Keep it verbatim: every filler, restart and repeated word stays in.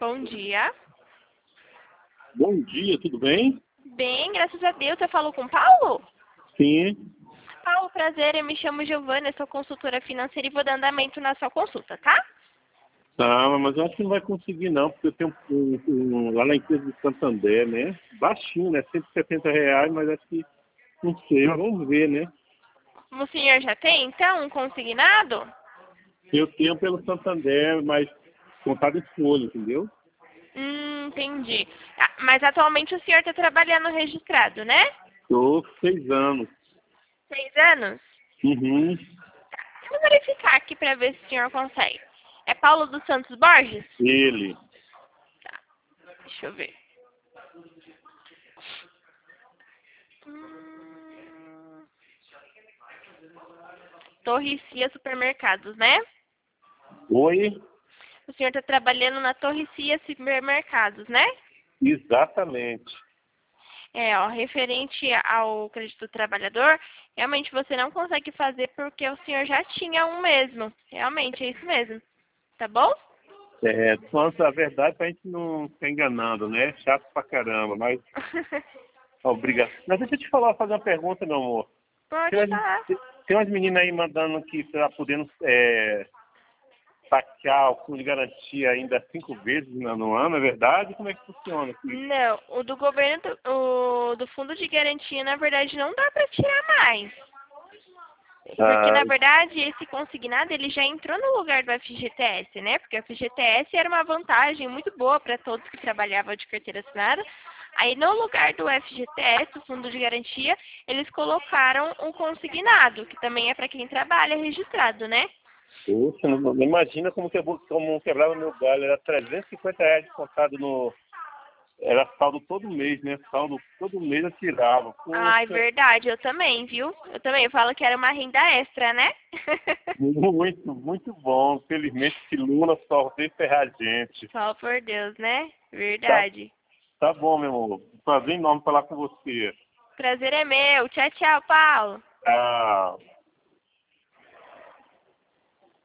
Bom dia. Bom dia, tudo bem? Bem, graças a Deus. Você falou com o Paulo? Sim. Paulo, prazer. Eu me chamo Giovana, sou consultora financeira e vou dar andamento na sua consulta, tá? Tá, mas eu acho que não vai conseguir não, porque eu tenho um, um, lá na empresa de Santander, né? Baixinho, né? cento e setenta reais, mas acho que não sei, mas vamos ver, né? O senhor já tem, então, um consignado? Eu tenho pelo Santander, mas contado em folha, entendeu? Hum, entendi. Ah, mas atualmente o senhor está trabalhando registrado, né? Estou seis anos. Seis anos? Uhum. Vamos verificar aqui para ver se o senhor consegue. É Paulo dos Santos Borges? Ele. Tá, deixa eu ver. Hum... Torre Cia Supermercados, né? Oi? O senhor está trabalhando na Torre Cia Supermercados, né? Exatamente. É, ó, referente ao crédito do trabalhador, realmente você não consegue fazer porque o senhor já tinha um mesmo. Realmente, é isso mesmo. Tá bom? É, falando a verdade pra gente não ficar enganando, né? Chato pra caramba, mas obrigado. Mas deixa eu te falar, fazer uma pergunta, meu amor. Tem Pode umas, falar. tem umas meninas aí mandando que você tá podendo é, saquear o fundo de garantia ainda cinco vezes no no ano, é verdade? Como é que funciona aqui? Não, o do governo, do, o do fundo de garantia, na verdade, não dá para tirar mais. Porque, Ah, na verdade, esse consignado, ele já entrou no lugar do F G T S, né? Porque o F G T S era uma vantagem muito boa para todos que trabalhavam de carteira assinada. Aí, no lugar do F G T S, o fundo de garantia, eles colocaram um consignado, que também é para quem trabalha registrado, né? poxa, não, não imagina como, que, como quebrava meu galho. Era trezentos e cinquenta reais descontado no... Era saldo todo mês, né? Saldo todo mês eu tirava. Ai, Poxa, verdade, eu também, viu? Eu também, eu falo que era uma renda extra, né? muito, muito bom. Felizmente que Lula só veio ferrar a gente. Só por Deus, né? Tá, Verdade. tá bom, meu amor. Um prazer enorme falar com você. Prazer é meu. Tchau, tchau, Paulo. Tchau.